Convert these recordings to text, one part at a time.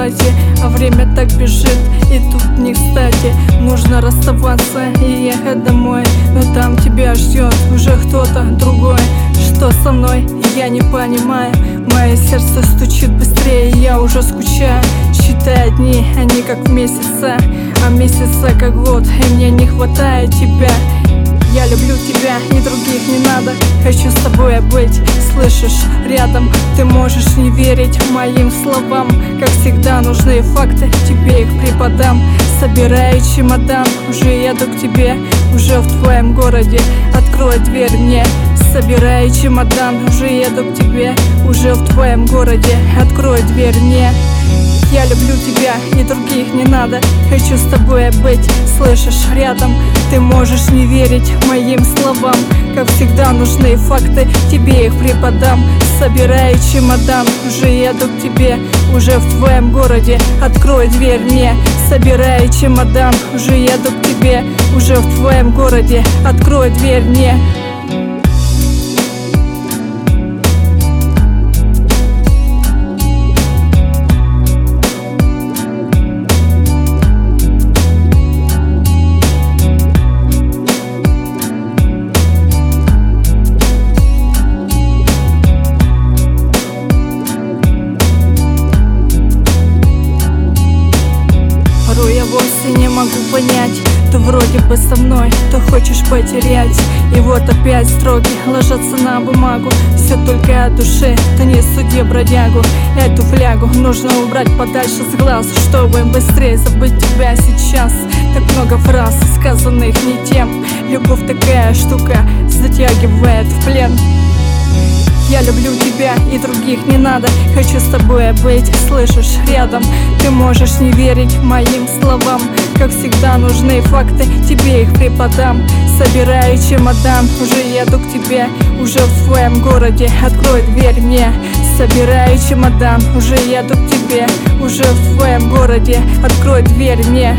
кровати, а время так бежит, и тут не кстати. Нужно расставаться и ехать домой, но там тебя ждет уже кто-то другой. Что со мной, я не понимаю. Мое сердце стучит быстрее, я уже скучаю. Считаю дни, они как месяца, а месяца как год, и мне не хватает тебя. Я люблю тебя, и других не надо. Хочу с тобой быть, слышишь, рядом. Ты можешь не верить моим словам. Как всегда нужны факты, тебе их преподам. Собираю чемодан, уже еду к тебе, уже в твоем городе. Открой дверь мне. Собираю чемодан, уже еду к тебе, уже в твоем городе. Открой дверь мне. Я люблю тебя, и других не надо. Хочу с тобой быть, слышишь, рядом. Ты можешь не верить моим словам. Как всегда нужны факты, тебе их преподам. Собираю чемодан, уже еду к тебе, уже в твоем городе. Открой дверь мне. Собираю чемодан, уже еду к тебе, уже в твоем городе. Открой дверь мне. Я вовсе не могу понять, ты вроде бы со мной, то хочешь потерять. И вот опять строки ложатся на бумагу. Все только от души, ты не суди бродягу. Эту флягу нужно убрать подальше с глаз, чтобы быстрее забыть тебя сейчас. Так много фраз, сказанных не тем. Любовь такая штука, затягивает в плен. Я люблю тебя, и других не надо. Хочу с тобой быть, слышишь, рядом. Ты можешь не верить моим словам. Как всегда нужны факты, тебе их преподам. Собираю чемодан, уже еду к тебе, уже в твоем городе. Открой дверь мне. Собираю чемодан, уже еду к тебе, уже в твоем городе. Открой дверь мне.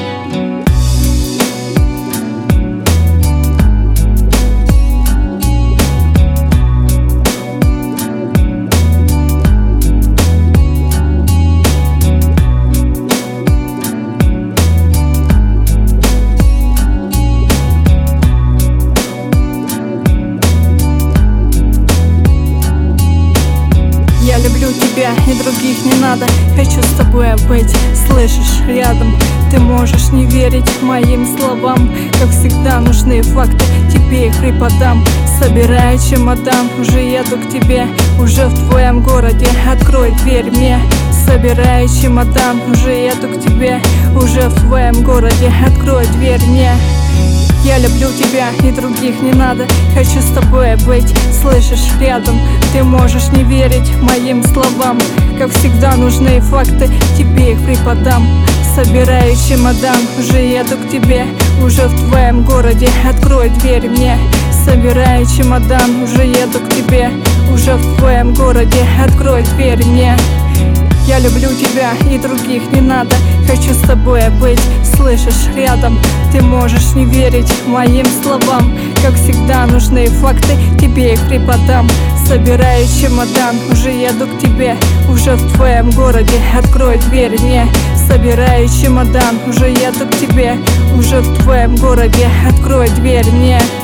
Я люблю тебя, и других не надо. Хочу с тобой быть, слышишь, рядом. Ты можешь не верить моим словам. Как всегда нужны факты, тебе их преподам. Собираю чемодан, уже еду к тебе, уже в твоем городе. Открой дверь мне. Собираю чемодан, уже еду к тебе, уже в твоем городе. Открой дверь мне. Я люблю тебя, и других не надо. Хочу с тобой быть, слышишь, рядом. Ты можешь не верить моим словам. Как всегда нужны факты, тебе их преподам. Собираю чемодан, уже еду к тебе, уже в твоем городе. Открой дверь мне. Собираю чемодан, уже еду к тебе, уже в твоем городе. Открой дверь мне. Я люблю тебя, и других не надо. Хочу с тобой быть, слышишь, рядом. Ты можешь не верить моим словам. Как всегда нужны факты, тебе их преподам. Собираю чемодан, уже еду к тебе, уже в твоем городе. Открой дверь мне. Собираю чемодан, уже еду к тебе, уже в твоем городе. Открой дверь мне.